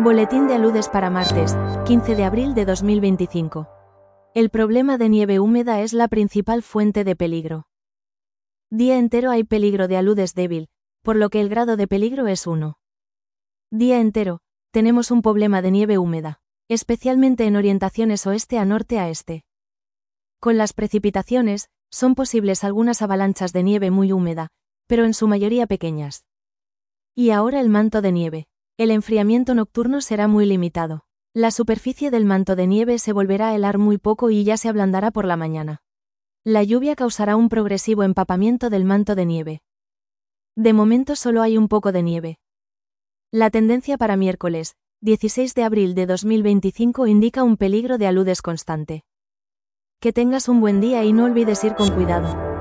Boletín de aludes para martes, 15 de abril de 2025. El problema de nieve húmeda es la principal fuente de peligro. Día entero hay peligro de aludes débil, por lo que el grado de peligro es 1. Día entero, tenemos un problema de nieve húmeda, especialmente en orientaciones oeste a norte a este. Con las precipitaciones, son posibles algunas avalanchas de nieve muy húmeda, pero en su mayoría pequeñas. Y ahora el manto de nieve. El enfriamiento nocturno será muy limitado. La superficie del manto de nieve se volverá a helar muy poco y ya se ablandará por la mañana. La lluvia causará un progresivo empapamiento del manto de nieve. De momento solo hay un poco de nieve. La tendencia para miércoles, 16 de abril de 2025 indica un peligro de aludes constante. Que tengas un buen día y no olvides ir con cuidado.